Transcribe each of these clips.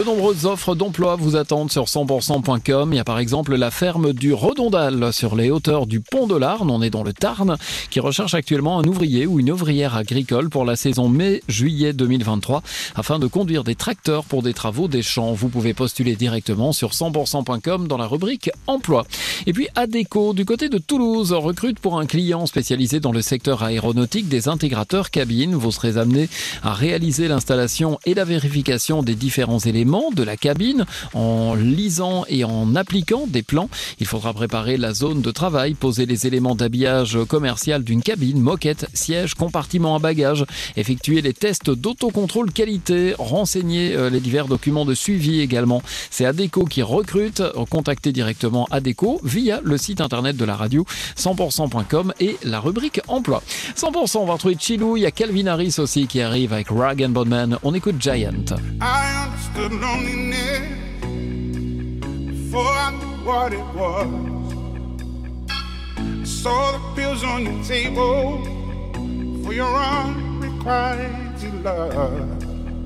nombreuses offres d'emploi vous attendent sur 100%.com. Il y a par exemple la ferme du Redondal sur les hauteurs du Pont de l'Arne, on est dans le Tarn, qui recherche actuellement un ouvrier ou une ouvrière agricole pour la saison mai-juillet 2023 afin de conduire des tracteurs pour des travaux des champs. Vous pouvez postuler directement sur 100%.com dans la rubrique emploi. Et puis Adecco du côté de Toulouse recrute pour un client spécialisé dans le secteur aéronautique des intégrateurs cabines. Vous serez amené à réaliser l'installation et la vérification des différents éléments de la cabine en lisant et en appliquant des plans. Il faudra préparer la zone de travail, poser les éléments d'habillage commercial d'une cabine, moquette, siège, compartiment à bagages, effectuer les tests d'autocontrôle qualité, renseigner les divers documents de suivi également. C'est Adecco qui recrute. Contactez directement Adecco via le site internet de la radio 100%.com et la rubrique emploi. 100%, on va retrouver Chilou, il y a Calvin Harris aussi qui arrive avec Rag & Bone Man. On écoute Giant. I understood loneliness before I knew what it was. I saw the pills on your table for your unrequited love.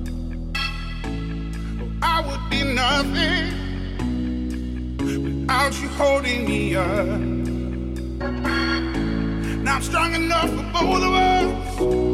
Oh, I would be nothing without you holding me up. Now I'm strong enough for both of us.